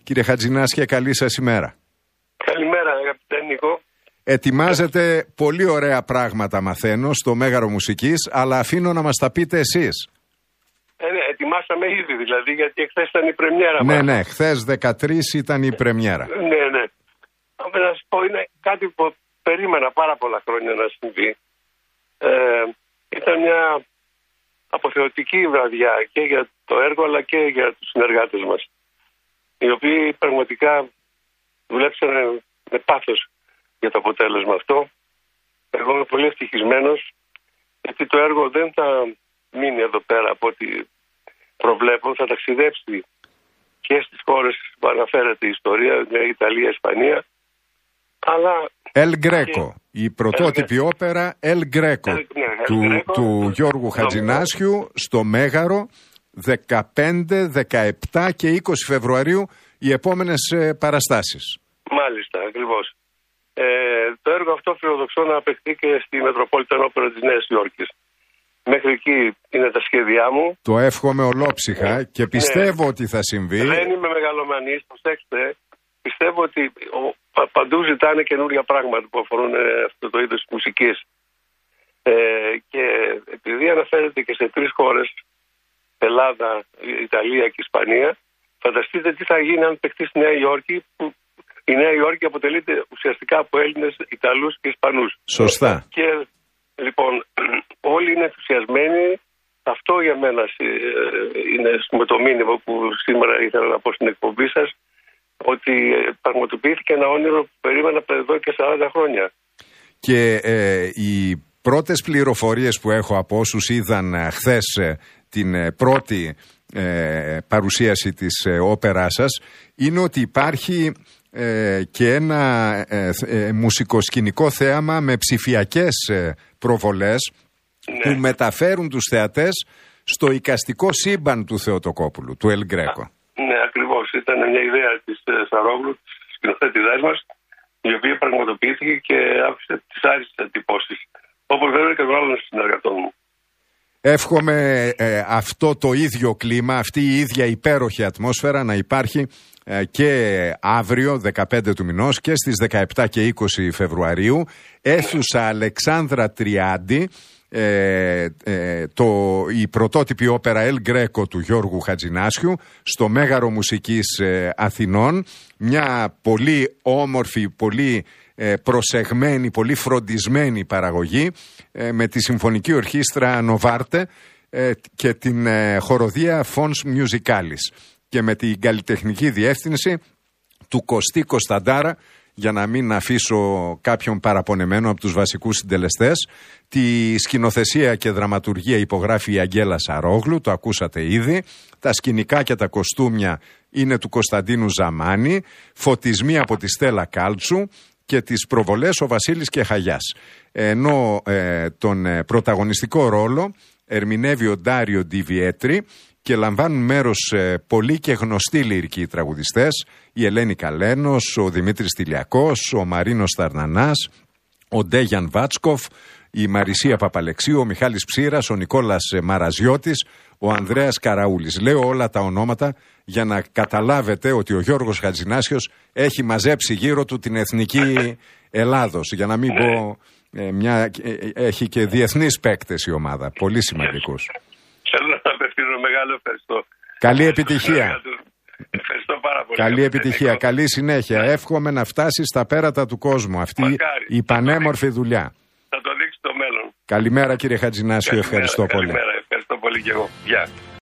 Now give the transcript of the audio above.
Κύριε Χατζηνάσια, καλή σας ημέρα. Καλημέρα, αγαπητέ Νίκο. Ετοιμάζετε πολύ ωραία πράγματα, μαθαίνω, στο Μέγαρο Μουσικής, αλλά αφήνω να μας τα πείτε εσείς. Ναι, ετοιμάσαμε ήδη δηλαδή, γιατί εχθές ήταν η πρεμιέρα μας. Ναι, χθες 13 ήταν η πρεμιέρα. Ναι. Να σας πω, είναι κάτι που περίμενα πάρα πολλά χρόνια να συμβεί. Ήταν μια αποθεωτική βραδιά και για το έργο, αλλά και για τους συνεργάτες μας, οι οποίοι πραγματικά δουλέψανε με πάθος για το αποτέλεσμα αυτό. Εγώ είμαι πολύ ευτυχισμένος, γιατί το έργο δεν θα μείνει εδώ πέρα από ό,τι προβλέπω. Θα ταξιδέψει και στις χώρες που αναφέρεται η ιστορία, δηλαδή Ιταλία, Ισπανία, αλλά... El Greco, η πρωτότυπη όπερα El Greco του Γιώργου Χατζηνάσιου στο Μέγαρο 15, 17 και 20 Φεβρουαρίου οι επόμενες παραστάσεις. Μάλιστα, ακριβώς. Το έργο αυτό φιλοδοξώ να απαιχθεί και στη Μετροπόλιταν Όπερα της Νέας Υόρκης. Μέχρι εκεί είναι τα σχέδιά μου. Το εύχομαι ολόψυχα και πιστεύω ότι θα συμβεί. Δεν είμαι μεγαλομανής, προσέξτε. Πιστεύω ότι παντού ζητάνε καινούργια πράγματα που αφορούν αυτό το είδος της μουσικής. Και επειδή αναφέρεται και σε 3 χώρες, Ελλάδα, Ιταλία και Ισπανία, φανταστείτε τι θα γίνει αν παιχτεί στη Νέα Υόρκη, που η Νέα Υόρκη αποτελείται ουσιαστικά από Έλληνες, Ιταλούς και Ισπανούς. Σωστά. Και λοιπόν, όλοι είναι ενθουσιασμένοι. Αυτό για μένα είναι με το μήνυμα που σήμερα ήθελα να πω στην εκπομπή σας, ότι πραγματοποιήθηκε ένα όνειρο που περίμενα εδώ και 40 χρόνια. Και οι πρώτες πληροφορίες που έχω από όσους είδαν χθες την πρώτη παρουσίαση της όπεράς σας είναι ότι υπάρχει και ένα μουσικοσκηνικό θέαμα με ψηφιακές προβολές που μεταφέρουν τους θεατές στο εικαστικό σύμπαν του Θεοτοκόπουλου, του El Greco. Ναι, ακριβώς. Ήταν μια ιδέα της Σαρόγλου, της σκηνοθέτηδάς μας, η οποία πραγματοποιήθηκε και άφησε τις άριστες εντυπώσεις, όπως βέβαια και των άλλων συνεργατών μου. Εύχομαι αυτό το ίδιο κλίμα, αυτή η ίδια υπέροχη ατμόσφαιρα να υπάρχει και αύριο 15 του μηνός και στις 17 και 20 Φεβρουαρίου, αίθουσα Αλεξάνδρα Τριάντη, η πρωτότυπη όπερα El Greco του Γιώργου Χατζηνάσιου στο Μέγαρο Μουσικής Αθηνών. Μια πολύ όμορφη, πολύ προσεγμένη, πολύ φροντισμένη παραγωγή με τη Συμφωνική Ορχήστρα Νοβάρτε και την χοροδία Fons Musicalis και με την καλλιτεχνική διεύθυνση του Κωστή Κωνσταντάρα, για να μην αφήσω κάποιον παραπονεμένο από τους βασικούς συντελεστές. Τη σκηνοθεσία και δραματουργία υπογράφει η Αγγέλα Σαρόγλου, το ακούσατε ήδη. Τα σκηνικά και τα κοστούμια είναι του Κωνσταντίνου Ζαμάνη, φωτισμοί από τη Στέλλα Κάλτσου και τις προβολές ο Βασίλης Κεχαγιάς. Ενώ τον πρωταγωνιστικό ρόλο ερμηνεύει ο Ντάριο Ντιβιέτρη και λαμβάνουν μέρος πολλοί και γνωστοί λυρικοί τραγουδιστές, η Ελένη Καλένος, ο Δημήτρης Τηλιακός, ο Μαρίνος Ταρνανάς, ο Ντέγιαν Βάτσκοφ, η Μαρισία Παπαλεξίου, ο Μιχάλης Ψήρας, ο Νικόλας Μαραζιώτης, ο Ανδρέας Καραούλης. Λέω όλα τα ονόματα για να καταλάβετε ότι ο Γιώργος Χατζηνάσιος έχει μαζέψει γύρω του την εθνική Ελλάδος. Για να μην πω, έχει και διεθνείς παίκτες η ομάδα, πολύ σημαντικούς. Θέλω να απευθύνω μεγάλο ευχαριστώ. Καλή επιτυχία. Ευχαριστώ πάρα πολύ. Καλή επιτυχία, καλή συνέχεια. Εύχομαι να φτάσει στα πέρατα του κόσμου αυτή η πανέμορφη δουλειά. Θα το δείξει το μέλλον. Καλημέρα κύριε Χατζηνάσιο, ευχαριστώ πολύ. Καλημέρα, ευχαριστώ πολύ και εγώ. Γεια.